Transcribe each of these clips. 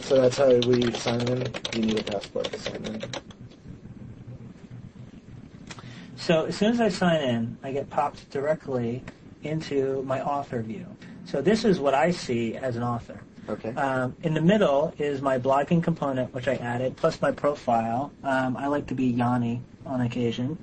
So that's how we sign in? You need a passport to sign in. So as soon as I sign in, I get popped directly into my author view. So this is what I see as an author. Okay. In the middle is my blogging component, which I added, plus my profile. I like to be Yanni on occasion.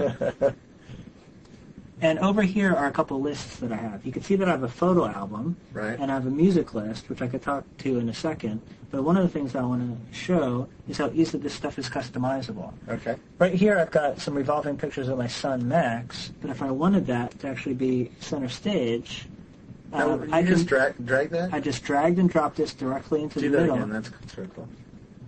And over here are a couple lists that I have. You can see that I have a photo album, right, and I have a music list, which I could talk to in a second. But one of the things I want to show is how easily this stuff is customizable. Okay. Right here I've got some revolving pictures of my son, Max, but if I wanted that to actually be center stage... I just drag that? I just dragged and dropped this directly into the middle. Do that again, that's sort of cool.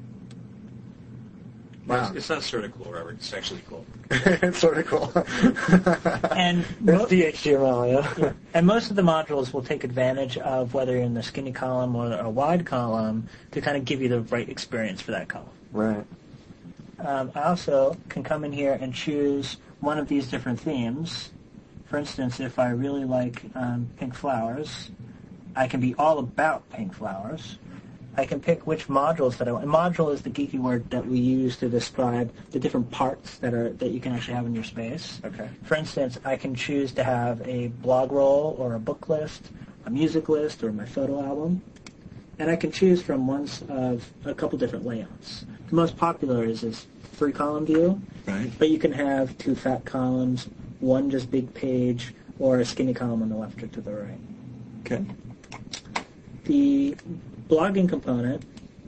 Wow. It's not sort of cool, Robert. It's actually cool. It's sort of cool. And it's the HTML, yeah. And most of the modules will take advantage of whether you're in the skinny column or a wide column to kind of give you the right experience for that column. Right. I also can come in here and choose one of these different themes. For instance, if I really like pink flowers, I can be all about pink flowers. I can pick which modules that I want. And module is the geeky word that we use to describe the different parts that you can actually have in your space. Okay. For instance, I can choose to have a blog roll or a book list, a music list, or my photo album. And I can choose from ones of a couple different layouts. The most popular is this 3-column view. Right. But you can have 2 fat columns, one just big page, or a skinny column on the left or to the right. Okay. The blogging component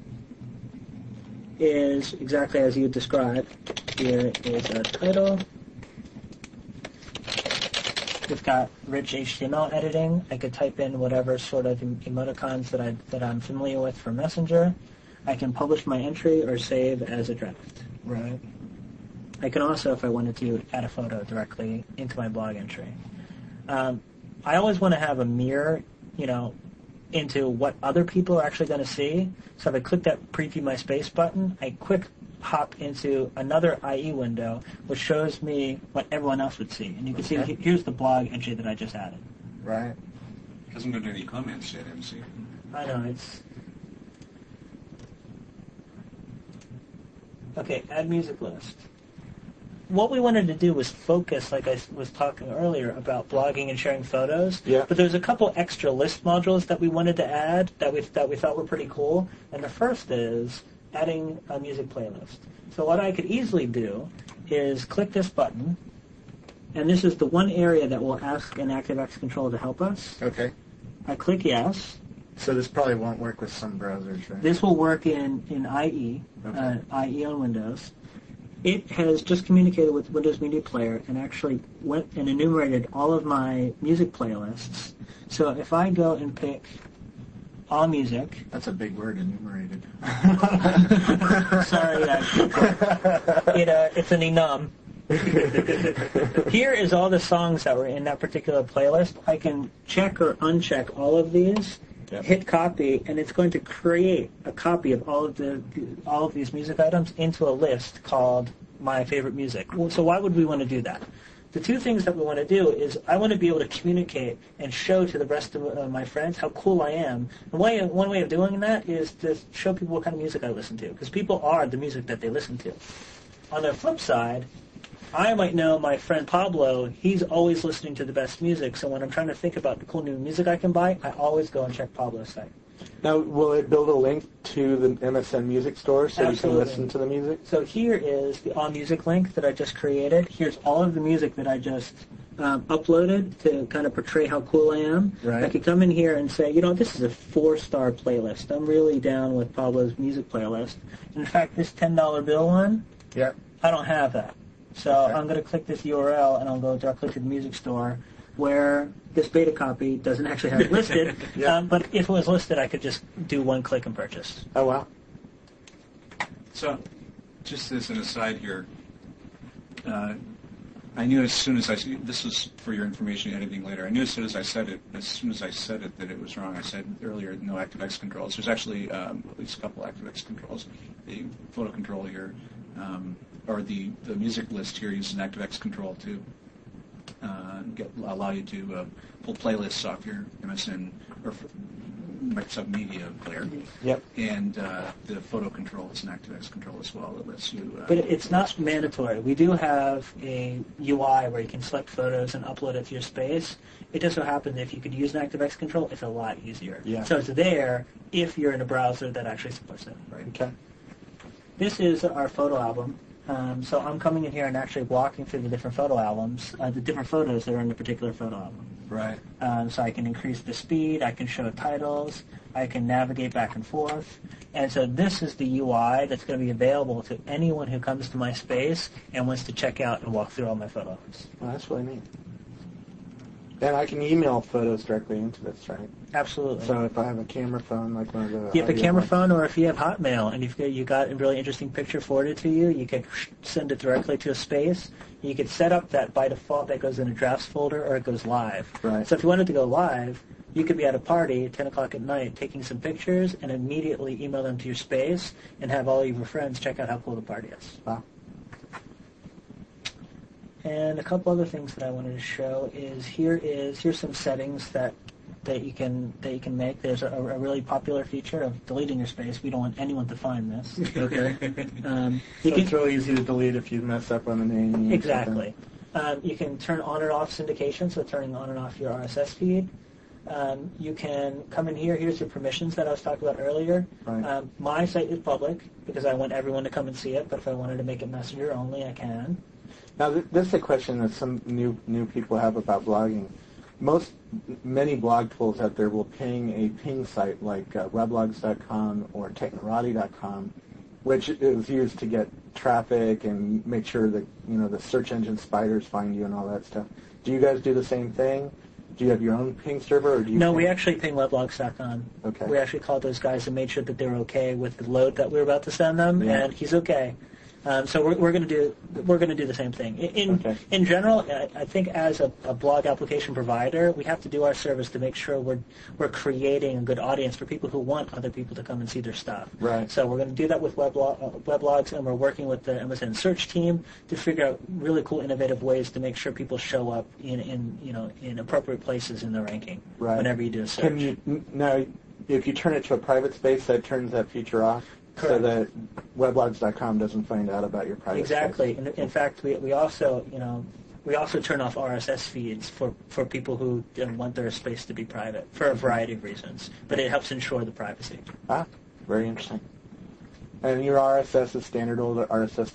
is exactly as you described. Here is a title. We've got rich HTML editing. I could type in whatever sort of emoticons that I'm familiar with for Messenger. I can publish my entry or save as a draft. Right. I can also, if I wanted to, add a photo directly into my blog entry. I always want to have a mirror, into what other people are actually going to see. So if I click that Preview My Space button, I quick hop into another IE window, which shows me what everyone else would see. And you can see here's the blog entry that I just added. Right. Hasn't got any comments yet, MC. I know, it's... Okay, add music list. What we wanted to do was focus, like I was talking earlier, about blogging and sharing photos. Yeah. But there's a couple extra list modules that we wanted to add that we thought were pretty cool. And the first is adding a music playlist. So what I could easily do is click this button, and this is the one area that will ask an ActiveX control to help us. Okay. I click yes. So this probably won't work with some browsers, right? This will work in IE, okay. IE on Windows. It has just communicated with Windows Media Player and actually went and enumerated all of my music playlists. So if I go and pick all music... That's a big word, enumerated. Sorry, it's an enum. Here is all the songs that were in that particular playlist. I can check or uncheck all of these. Yep. Hit copy, and it's going to create a copy of all of these music items into a list called My Favorite Music. So why would we want to do that? The two things that we want to do is I want to be able to communicate and show to the rest of my friends how cool I am. And one way of doing that is to show people what kind of music I listen to, because people are the music that they listen to. On the flip side, I might know my friend Pablo, he's always listening to the best music, so when I'm trying to think about the cool new music I can buy, I always go and check Pablo's site. Now, will it build a link to the MSN Music Store so Absolutely. you can listen to the music? So here is the AllMusic link that I just created. Here's all of the music that I just uploaded to kind of portray how cool I am. Right. I could come in here and say, this is a 4-star playlist. I'm really down with Pablo's music playlist. In fact, this $10 bill one, I don't have that. So I'm going to click this URL, and I'll go directly to the music store, where this beta copy doesn't actually have it listed. But if it was listed, I could just do one click and purchase. Oh, wow. So, just as an aside here, I knew as soon as this was for your information editing later, I knew as soon as I said it that it was wrong. I said earlier no ActiveX controls. There's actually at least a couple ActiveX controls. The photo control here, or the music list here uses an ActiveX control to allow you to pull playlists off your MSN or Microsoft Media Player. Yep. And the photo control is an ActiveX control as well that lets you... But it's not mandatory. We do have a UI where you can select photos and upload it to your space. It just so happens if you could use an ActiveX control, it's a lot easier. Yeah. So it's there if you're in a browser that actually supports it. Right. Okay. This is our photo album. So I'm coming in here and actually walking through the different photo albums, the different photos that are in the particular photo album. Right. So I can increase the speed, I can show titles, I can navigate back and forth. And so this is the UI that's going to be available to anyone who comes to my space and wants to check out and walk through all my photo albums. Well, that's really neat. And I can email photos directly into this, right? Absolutely. So if I have a camera phone, like one of the... You have a audio camera ones- phone, or if you have Hotmail and you got a really interesting picture forwarded to you, you could send it directly to a space. You could set up that by default that goes in a drafts folder or it goes live. Right. So if you wanted to go live, you could be at a party, 10 o'clock at night, taking some pictures and immediately email them to your space and have all of your friends check out how cool the party is. Wow. And a couple other things that I wanted to show is here's some settings that you can make. There's a really popular feature of deleting your space. We don't want anyone to find this. Okay. So it's really easy to delete if you mess up on the name. or Exactly. You can turn on and off syndication, so turning on and off your RSS feed. You can come in here. Here's your permissions that I was talking about earlier. Right. My site is public because I want everyone to come and see it, but if I wanted to make it Messenger only, I can. Now, this is a question that some new people have about blogging. Many blog tools out there will ping a ping site like weblogs.com or technorati.com, which is used to get traffic and make sure that the search engine spiders find you and all that stuff. Do you guys do the same thing? Do you have your own ping server, or do you? No, we actually ping weblogs.com. Okay. We actually called those guys and made sure that they were okay with the load that we were about to send them, Yeah. and he's okay. So we're going to do the same thing. In general, I think as a blog application provider, we have to do our service to make sure we're creating a good audience for people who want other people to come and see their stuff. Right. So we're going to do that with weblogs, and we're working with the MSN search team to figure out really cool, innovative ways to make sure people show up in appropriate places in the ranking. Right. Whenever you do a search. Can you now, if you turn it to a private space, that turns that feature off? Correct. So that weblogs.com doesn't find out about your private Exactly. space. In fact, we also turn off RSS feeds for people who want their space to be private for a variety of reasons. But it helps ensure the privacy. Ah, very interesting. And your RSS is standard old RSS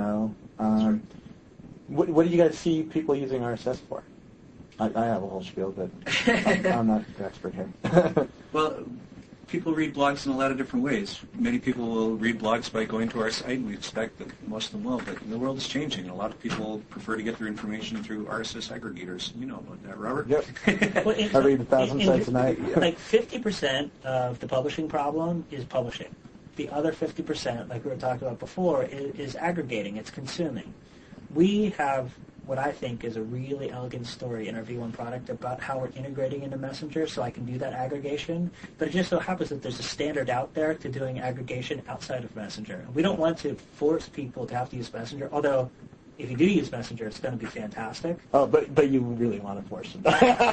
2.0. What do you guys see people using RSS for? I have a whole spiel, but I'm not the expert here. Well, people read blogs in a lot of different ways. Many people will read blogs by going to our site. We expect that most of them will, but the world is changing. A lot of people prefer to get their information through RSS aggregators. You know about that, Robert? Yep. Well, I read 1,000 sites a night. Like 50% of the publishing problem is publishing. The other 50%, like we were talking about before, is aggregating. It's consuming. We have what I think is a really elegant story in our V1 product about how we're integrating into Messenger so I can do that aggregation. But it just so happens that there's a standard out there to doing aggregation outside of Messenger. We don't want to force people to have to use Messenger, although if you do use Messenger, it's going to be fantastic. Oh, but you really want to force them.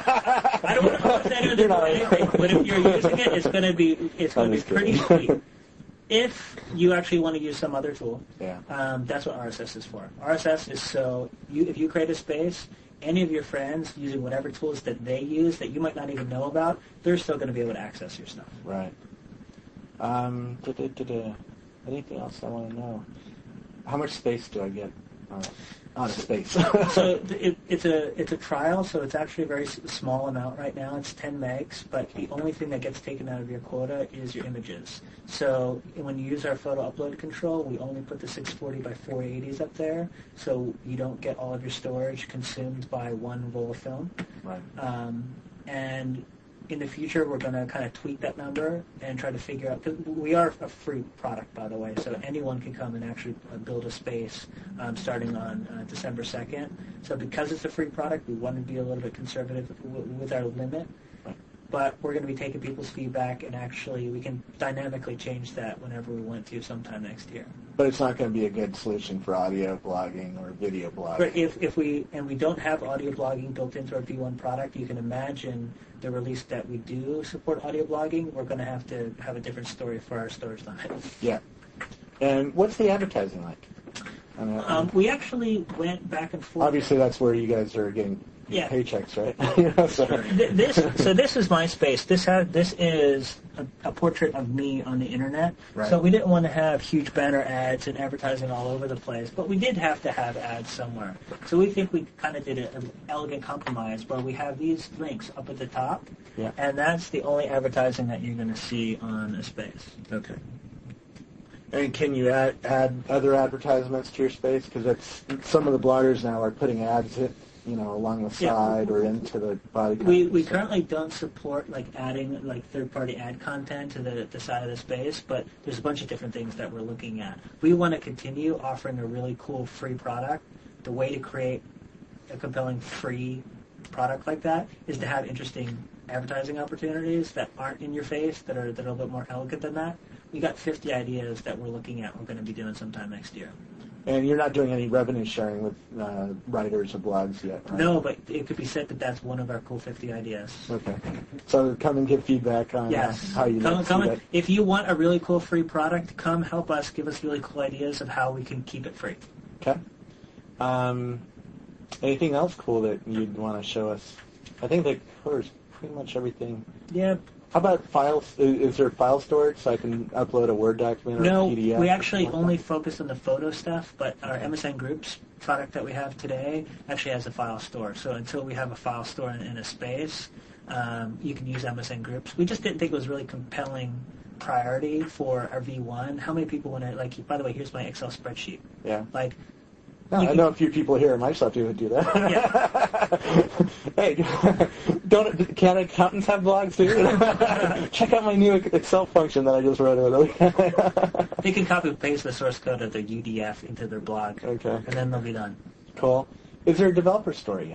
I don't want to force anyone to do anything, but if you're using it, it's going to be pretty sweet. If you actually want to use some other tool, Yeah. that's what RSS is for. RSS is so if you create a space, any of your friends using whatever tools that they use that you might not even know about, they're still going to be able to access your stuff. Right. Anything else I want to know? How much space do I get on a space? So it's a trial, so it's actually a very small amount right now. It's 10 megs, but the only thing that gets taken out of your quota is your images. So when you use our photo upload control, we only put the 640 by 480s up there, so you don't get all of your storage consumed by one roll of film. Right. And in the future, we're going to kind of tweak that number and try to figure out, because we are a free product, by the way, so anyone can come and actually build a space starting on December 2nd. So because it's a free product, we want to be a little bit conservative with our limit. but we're going to be taking people's feedback, and actually we can dynamically change that whenever we want to sometime next year. But it's not going to be a good solution for audio blogging or video blogging. But if we don't have audio blogging built into our V1 product, you can imagine the release that we do support audio blogging, we're going to have a different story for our stores on it. Yeah. And what's the advertising like? We actually went back and forth. Obviously, that's where you guys are getting paychecks, right? So this is my space. This is a portrait of me on the internet. Right. So we didn't want to have huge banner ads and advertising all over the place, but we did have to have ads somewhere. So we think we kind of did an elegant compromise where we have these links up at the top, and that's the only advertising that you're going to see on a space. Okay. And can you add other advertisements to your space? Because some of the bloggers now are putting ads along the side or into the body. We currently don't support adding third-party ad content to the side of the space, but there's a bunch of different things that we're looking at. We want to continue offering a really cool free product. The way to create a compelling free product like that is to have interesting advertising opportunities that aren't in your face, that are a little bit more elegant than that. We got 50 ideas that we're looking at. We're going to be doing sometime next year. And you're not doing any revenue sharing with writers or blogs yet, right? No, but it could be said that that's one of our cool 50 ideas. Okay. So come and give feedback on how you come that. If you want a really cool free product, come help us. Give us really cool ideas of how we can keep it free. Okay. Anything else cool that you'd want to show us? I think that covers pretty much everything. Yeah. How about files? Is there file storage so I can upload a Word document or a PDF? No, we actually only focus on the photo stuff, but our MSN Groups product that we have today actually has a file store. So until we have a file store in a space, you can use MSN Groups. We just didn't think it was really compelling priority for our V1. How many people want to, by the way, here's my Excel spreadsheet. Yeah. I know a few people here at Microsoft who would do that. Yeah. Hey, can't accountants have blogs too? Check out my new Excel function that I just wrote over the weekend. They can copy and paste the source code of their UDF into their blog. Okay. And then they'll be done. Cool. Is there a developer story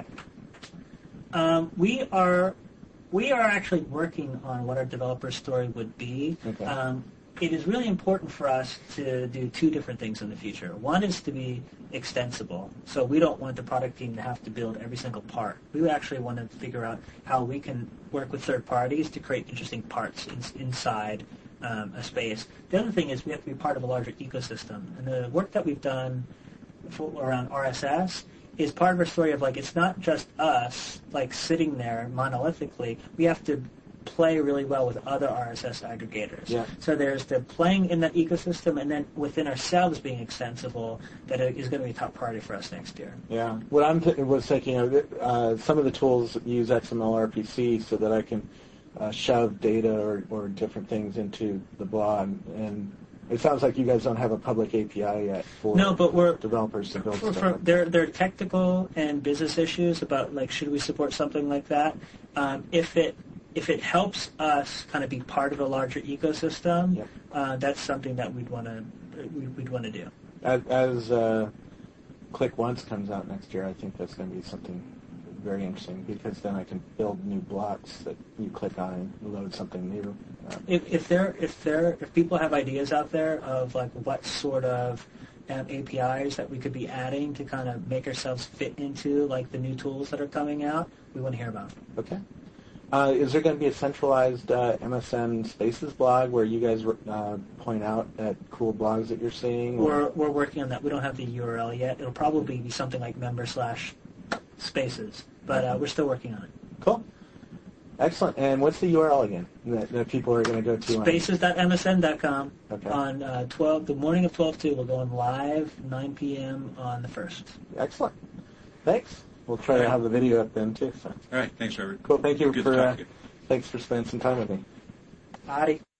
yet? We are actually working on what our developer story would be. Okay. It is really important for us to do two different things in the future. One is to be extensible. So we don't want the product team to have to build every single part. We actually want to figure out how we can work with third parties to create interesting parts inside a space. The other thing is we have to be part of a larger ecosystem. And the work that we've done around RSS is part of our story of it's not just us sitting there monolithically. We have to play really well with other RSS aggregators. Yeah. So there's the playing in that ecosystem, and then within ourselves being extensible, that is going to be a top priority for us next year. Yeah. What I was thinking of, some of the tools use XML RPC so that I can shove data or different things into the blog. And it sounds like you guys don't have a public API yet for developers to build stuff. There are technical and business issues about should we support something like that. If it helps us kind of be part of a larger ecosystem, that's something that we'd want to do. As Click Once comes out next year, I think that's going to be something very interesting because then I can build new blocks that you click on and load something new. If people have ideas out there of what sort of APIs that we could be adding to kind of make ourselves fit into the new tools that are coming out, we want to hear about them. Okay. Is there going to be a centralized MSN Spaces blog where you guys point out at cool blogs that you're seeing? We're working on that. We don't have the URL yet. It'll probably be something like member/spaces, but we're still working on it. Cool. Excellent. And what's the URL again that people are going to go to? Spaces.msn.com. Okay. On the morning of 12/2, we're going live 9 p.m. on the 1st. Excellent. Thanks. We'll try to have the video up then, too. So. All right. Thanks, Robert. Cool. Thank you Good to talk to you. Thanks for spending some time with me. Adi.